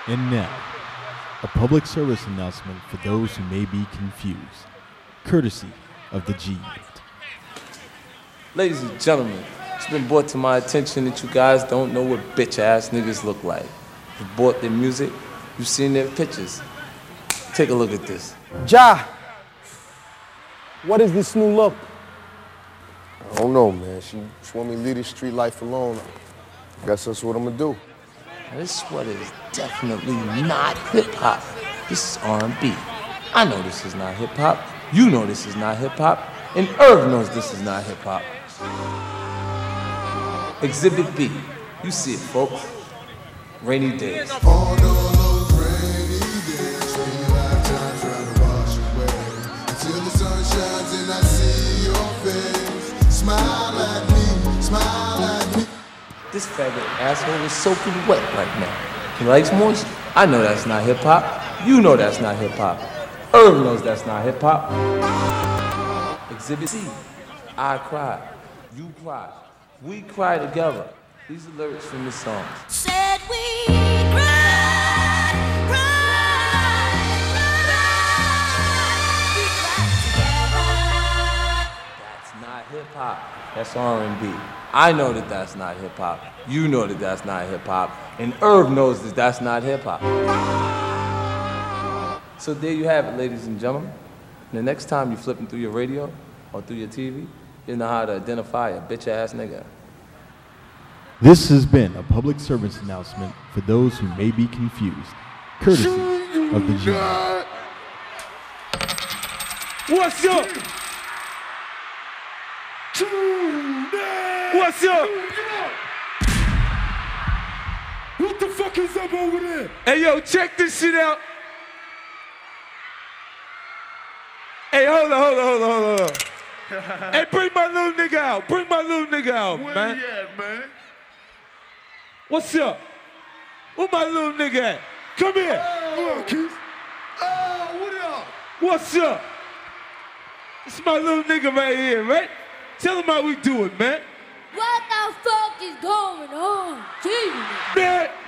And now, a public service announcement for those who may be confused, courtesy of the G. Ladies and gentlemen, it's been brought to my attention that you guys don't know what bitch-ass niggas look like. You bought their music, you've seen their pictures. Take a look at this. Ja, what is this new look? I don't know, man. She want me to leave this street life alone. Guess that's what I'm gonna do. Now, this sweater is definitely not hip-hop. This is R&B. I know this is not hip-hop. You know this is not hip-hop. And Irv knows this is not hip-hop. Exhibit B. You see it, folks. Rainy days. All those rainy days, when you have time trying to wash away. Until the sun shines and I see your face. Smile at me, smile at me. This faggot asshole is soaking wet right now. He likes moisture. I know that's not hip-hop. You know that's not hip-hop. Irv knows that's not hip-hop. Exhibit C. I cry. You cry. We cry together. These are lyrics from this song. Said we cry, cry, cry. We cry together. That's not hip-hop. That's R&B. I know that that's not hip-hop. You know that that's not hip-hop. And Irv knows that that's not hip-hop. So there you have it, ladies and gentlemen. And the next time you're flipping through your radio or through your TV, you know how to identify a bitch-ass nigga. This has been a public service announcement for those who may be confused, courtesy of the G. What's up? What's up? What the fuck is up over there? Hey, yo, check this shit out. Hey, hold on. Hey, bring my little nigga out. Bring my little nigga out, man. Where you at, man? What's up? Where my little nigga at? Come here. What up, Keith? What up? What's up? It's my little nigga right here, right? Tell him how we do it, man. What the fuck is going on? Jesus. Man,